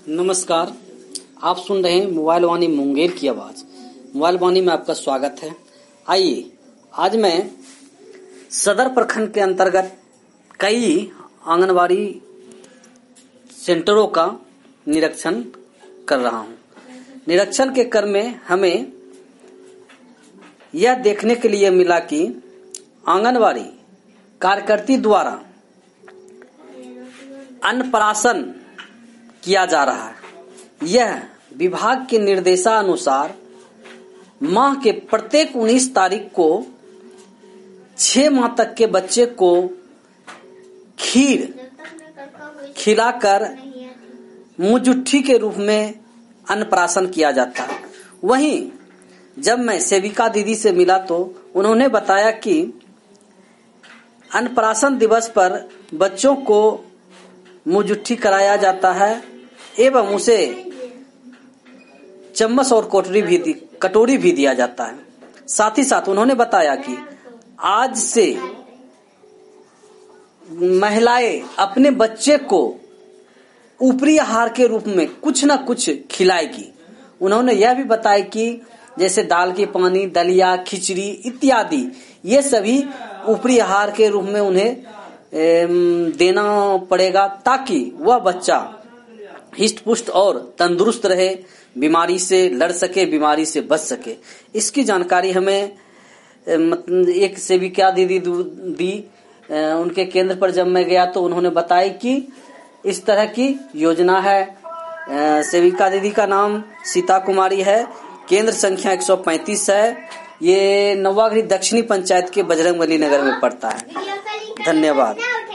नमस्कार, आप सुन रहे हैं मोबाइल वाणी मुंगेर की आवाज। मोबाइल वाणी में आपका स्वागत है। आइए, आज मैं सदर प्रखंड के अंतर्गत कई आंगनबाड़ी सेंटरों का निरीक्षण कर रहा हूं। निरीक्षण के क्रम में हमें यह देखने के लिए मिला कि आंगनबाड़ी कार्यकर्ती द्वारा अन्नप्राशन किया जा रहा है। यह विभाग के निर्देशानुसार माह के प्रत्येक 19 तारीख को 6 माह तक के बच्चे को खीर खिलाकर मुजुट्ठी के रूप में अन्नप्राशन किया जाता है। वहीं जब मैं सेविका दीदी से मिला तो उन्होंने बताया कि अन्नप्राशन दिवस पर बच्चों को मुजुट्ठी कराया जाता है एवं उसे चम्मच और कटोरी भी दिया जाता है। साथ ही साथ उन्होंने बताया कि आज से महिलाएं अपने बच्चे को ऊपरी आहार के रूप में कुछ न कुछ खिलाएगी। उन्होंने यह भी बताया कि जैसे दाल की पानी, दलिया, खिचड़ी इत्यादि ये सभी ऊपरी आहार के रूप में उन्हें देना पड़ेगा ताकि वह बच्चा हिष्ट पुष्ट और तंदुरुस्त रहे, बीमारी से लड़ सके, बीमारी से बच सके। इसकी जानकारी हमें एक सेविका दीदी दी। उनके केंद्र पर जब मैं गया तो उन्होंने बताया कि इस तरह की योजना है। सेविका दीदी का नाम सीता कुमारी है। केंद्र संख्या 135 है। ये नवागढ़ी दक्षिणी पंचायत के बजरंगबली नगर में पड़ता है। धन्यवाद।